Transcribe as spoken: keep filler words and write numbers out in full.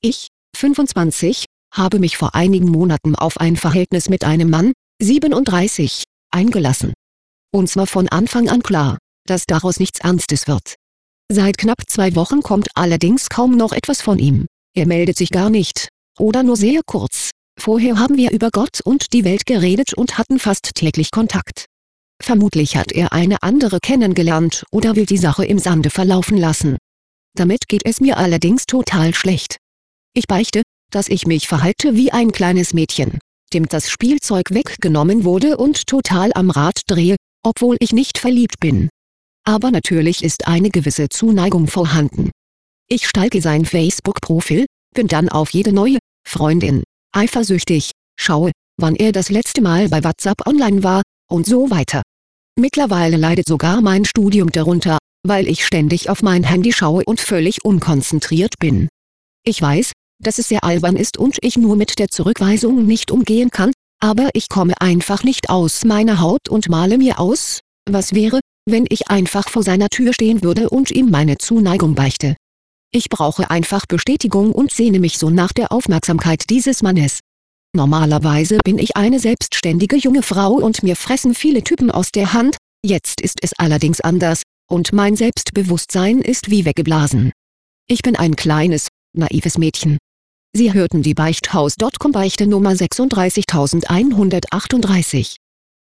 Ich, fünfundzwanzig, habe mich vor einigen Monaten auf ein Verhältnis mit einem Mann, siebenunddreißig, eingelassen. Uns war von Anfang an klar, dass daraus nichts Ernstes wird. Seit knapp zwei Wochen kommt allerdings kaum noch etwas von ihm. Er meldet sich gar nicht, oder nur sehr kurz. Vorher haben wir über Gott und die Welt geredet und hatten fast täglich Kontakt. Vermutlich hat er eine andere kennengelernt oder will die Sache im Sande verlaufen lassen. Damit geht es mir allerdings total schlecht. Ich beichte, dass ich mich verhalte wie ein kleines Mädchen, dem das Spielzeug weggenommen wurde und total am Rad drehe, obwohl ich nicht verliebt bin. Aber natürlich ist eine gewisse Zuneigung vorhanden. Ich stalke sein Facebook-Profil, bin dann auf jede neue Freundin eifersüchtig, schaue, wann er das letzte Mal bei WhatsApp online war, und so weiter. Mittlerweile leidet sogar mein Studium darunter, weil ich ständig auf mein Handy schaue und völlig unkonzentriert bin. Ich weiß, dass es sehr albern ist und ich nur mit der Zurückweisung nicht umgehen kann, aber ich komme einfach nicht aus meiner Haut und male mir aus, was wäre, wenn ich einfach vor seiner Tür stehen würde und ihm meine Zuneigung beichte. Ich brauche einfach Bestätigung und sehne mich so nach der Aufmerksamkeit dieses Mannes. Normalerweise bin ich eine selbstständige junge Frau und mir fressen viele Typen aus der Hand, jetzt ist es allerdings anders, und mein Selbstbewusstsein ist wie weggeblasen. Ich bin ein kleines, naives Mädchen. Sie hörten die Beichthaus Punkt com Beichte Nummer sechsunddreißigtausendeinhundertachtunddreißig.